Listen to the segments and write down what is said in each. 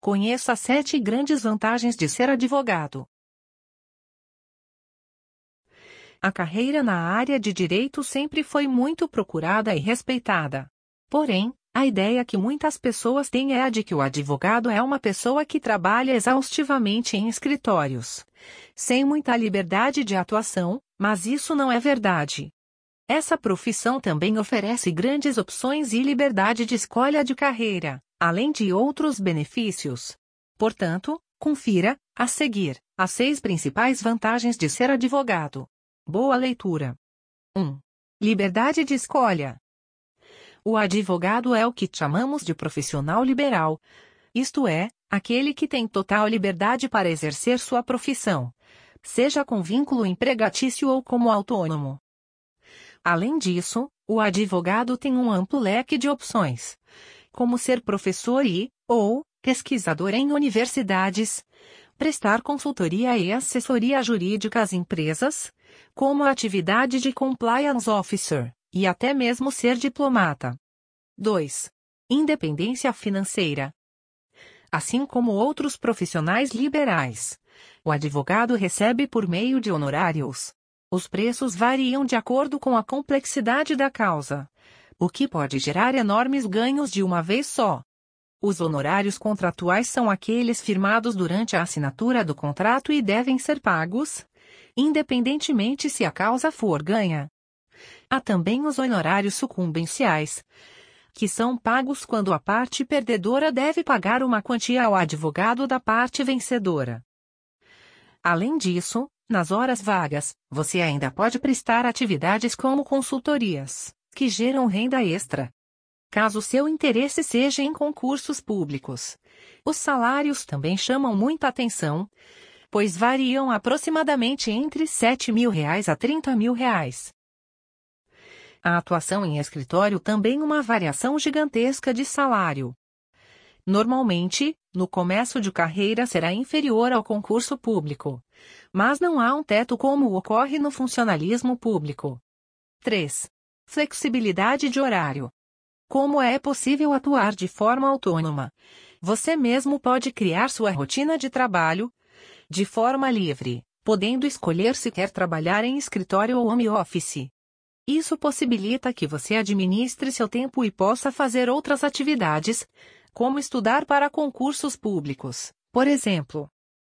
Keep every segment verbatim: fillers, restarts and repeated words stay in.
Conheça as sete grandes vantagens de ser advogado. A carreira na área de direito sempre foi muito procurada e respeitada. Porém, a ideia que muitas pessoas têm é a de que o advogado é uma pessoa que trabalha exaustivamente em escritórios, sem muita liberdade de atuação, mas isso não é verdade. Essa profissão também oferece grandes opções e liberdade de escolha de carreira, além de outros benefícios. Portanto, confira, a seguir, as seis principais vantagens de ser advogado. Boa leitura. um. Liberdade de escolha. O advogado é o que chamamos de profissional liberal, isto é, aquele que tem total liberdade para exercer sua profissão, seja com vínculo empregatício ou como autônomo. Além disso, o advogado tem um amplo leque de opções, como ser professor e, ou, pesquisador em universidades, prestar consultoria e assessoria jurídica às empresas, como a atividade de compliance officer, e até mesmo ser diplomata. dois. Independência financeira. Assim como outros profissionais liberais, o advogado recebe por meio de honorários. Os preços variam de acordo com a complexidade da causa, o que pode gerar enormes ganhos de uma vez só. Os honorários contratuais são aqueles firmados durante a assinatura do contrato e devem ser pagos, independentemente se a causa for ganha. Há também os honorários sucumbenciais, que são pagos quando a parte perdedora deve pagar uma quantia ao advogado da parte vencedora. Além disso, nas horas vagas, você ainda pode prestar atividades como consultorias, que geram renda extra. Caso seu interesse seja em concursos públicos, os salários também chamam muita atenção, pois variam aproximadamente entre sete mil reais a trinta mil reais. A atuação em escritório também uma variação gigantesca de salário. Normalmente, no começo de carreira será inferior ao concurso público, mas não há um teto como ocorre no funcionalismo público. três. Flexibilidade de horário. Como é possível atuar de forma autônoma? Você mesmo pode criar sua rotina de trabalho de forma livre, podendo escolher se quer trabalhar em escritório ou home office. Isso possibilita que você administre seu tempo e possa fazer outras atividades, como estudar para concursos públicos, por exemplo.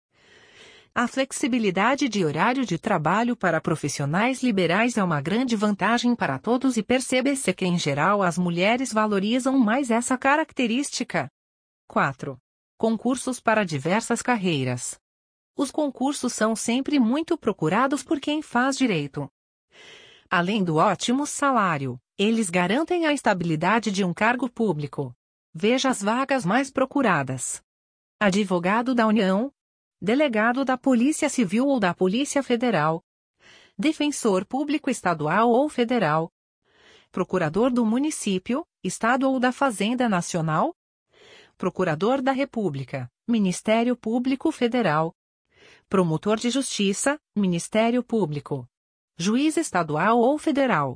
A flexibilidade de horário de trabalho para profissionais liberais é uma grande vantagem para todos e percebe-se que, em geral, as mulheres valorizam mais essa característica. quatro. Concursos para diversas carreiras. Os concursos são sempre muito procurados por quem faz direito. Além do ótimo salário, eles garantem a estabilidade de um cargo público. Veja as vagas mais procuradas: advogado da União, delegado da Polícia Civil ou da Polícia Federal, defensor público estadual ou federal, procurador do município, estado ou da Fazenda Nacional, procurador da República, Ministério Público Federal, promotor de justiça, Ministério Público, juiz estadual ou federal.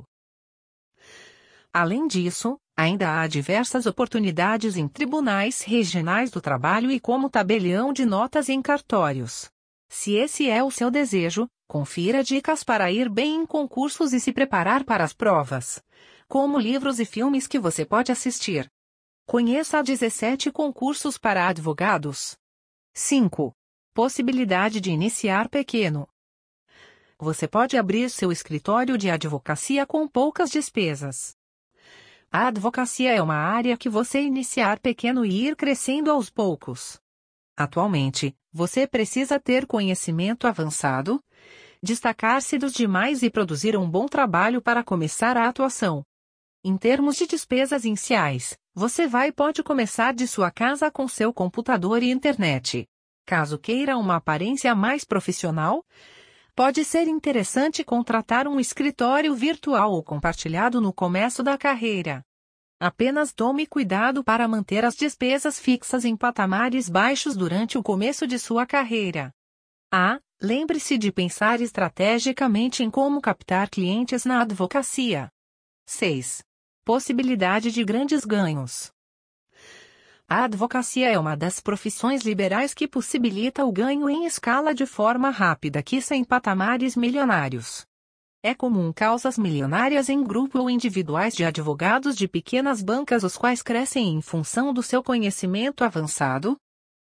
Além disso, ainda há diversas oportunidades em tribunais regionais do trabalho e como tabelião de notas em cartórios. Se esse é o seu desejo, confira dicas para ir bem em concursos e se preparar para as provas, como livros e filmes que você pode assistir. Conheça dezessete concursos para advogados. cinco. Possibilidade de iniciar pequeno. Você pode abrir seu escritório de advocacia com poucas despesas. A advocacia é uma área que você iniciar pequeno e ir crescendo aos poucos. Atualmente, você precisa ter conhecimento avançado, destacar-se dos demais e produzir um bom trabalho para começar a atuação. Em termos de despesas iniciais, você vai e pode começar de sua casa com seu computador e internet. Caso queira uma aparência mais profissional, pode ser interessante contratar um escritório virtual ou compartilhado no começo da carreira. Apenas tome cuidado para manter as despesas fixas em patamares baixos durante o começo de sua carreira. Ah, lembre-se de pensar estrategicamente em como captar clientes na advocacia. seis. Possibilidade de grandes ganhos. A advocacia é uma das profissões liberais que possibilita o ganho em escala de forma rápida, quiçá em patamares milionários. É comum causas milionárias em grupo ou individuais de advogados de pequenas bancas, os quais crescem em função do seu conhecimento avançado.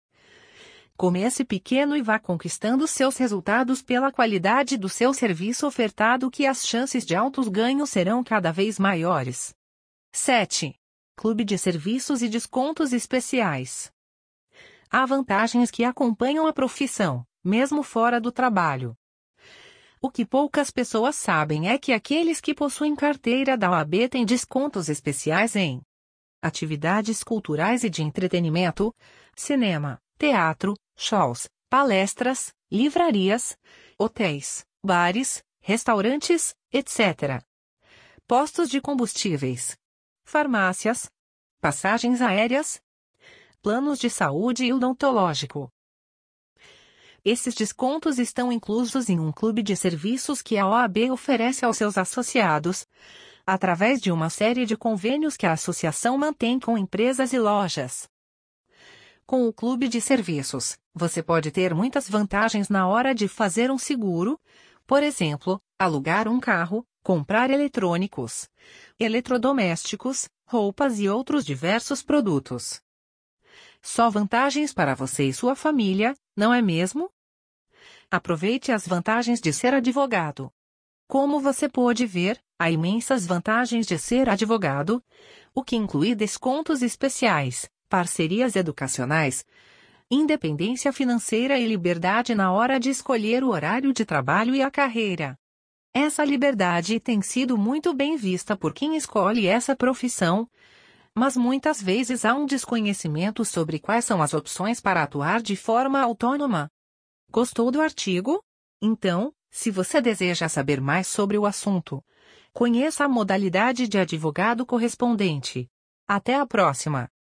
Comece pequeno e vá conquistando seus resultados pela qualidade do seu serviço ofertado, que as chances de altos ganhos serão cada vez maiores. sete. Clube de serviços e descontos especiais. Há vantagens que acompanham a profissão, mesmo fora do trabalho. O que poucas pessoas sabem é que aqueles que possuem carteira da O A B têm descontos especiais em atividades culturais e de entretenimento, cinema, teatro, shows, palestras, livrarias, hotéis, bares, restaurantes, etcétera. Postos de combustíveis, farmácias, passagens aéreas, planos de saúde e odontológico. Esses descontos estão inclusos em um clube de serviços que a O A B oferece aos seus associados, através de uma série de convênios que a associação mantém com empresas e lojas. Com o clube de serviços, você pode ter muitas vantagens na hora de fazer um seguro, por exemplo, alugar um carro, comprar eletrônicos, eletrodomésticos, roupas e outros diversos produtos. Só vantagens para você e sua família, não é mesmo? Aproveite as vantagens de ser advogado. Como você pode ver, há imensas vantagens de ser advogado, o que inclui descontos especiais, parcerias educacionais, independência financeira e liberdade na hora de escolher o horário de trabalho e a carreira. Essa liberdade tem sido muito bem vista por quem escolhe essa profissão, mas muitas vezes há um desconhecimento sobre quais são as opções para atuar de forma autônoma. Gostou do artigo? Então, se você deseja saber mais sobre o assunto, conheça a modalidade de advogado correspondente. Até a próxima!